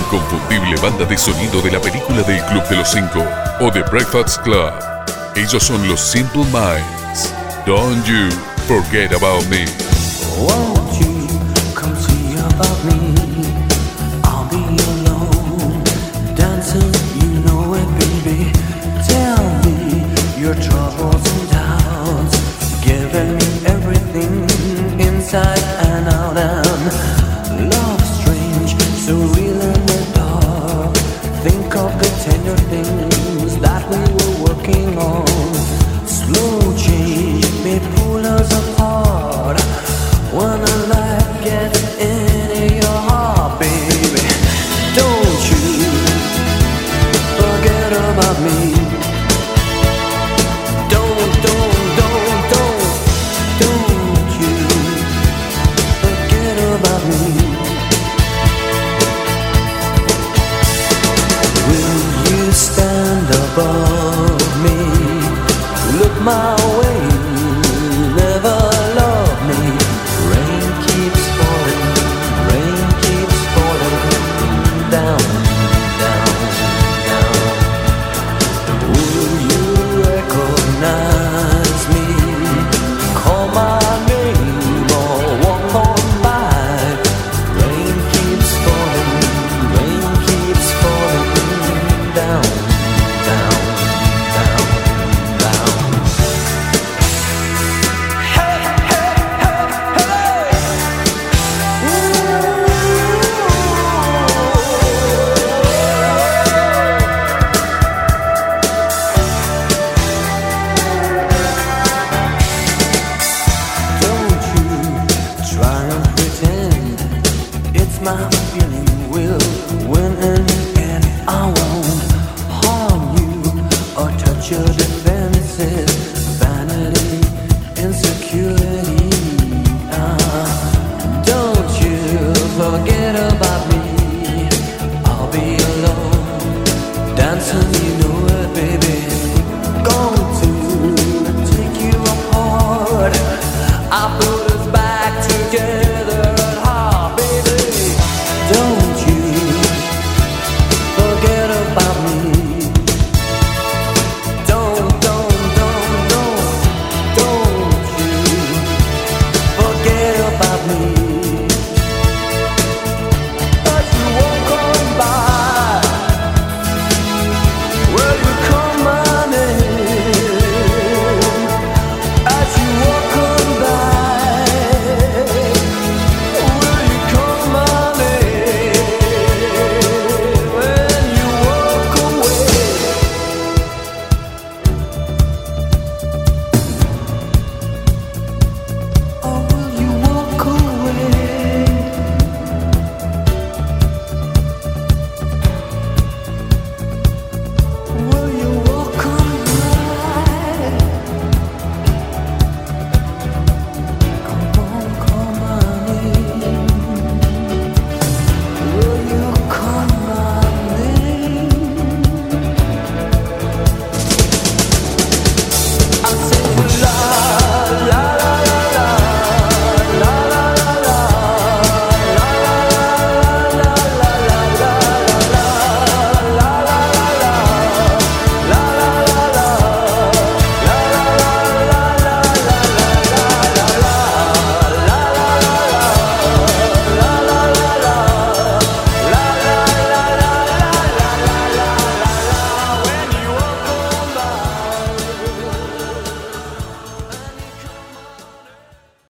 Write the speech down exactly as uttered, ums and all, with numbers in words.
inconfundible banda de sonido de la película del Club de los Cinco o The Breakfast Club. Ellos son los Simple Minds. Don't you forget about me. Won't you come see about me? I'll be alone, dancing, you know it, baby. Tell me your troubles and doubts, giving me everything inside and out. And love strange, so real in the dark. Think of the tender things that we were working on. Slow change may pull us apart when a life gets into your heart, baby. Don't you forget about me. Don't, don't, don't, don't, don't you forget about me. Will you stand above me? Look my way.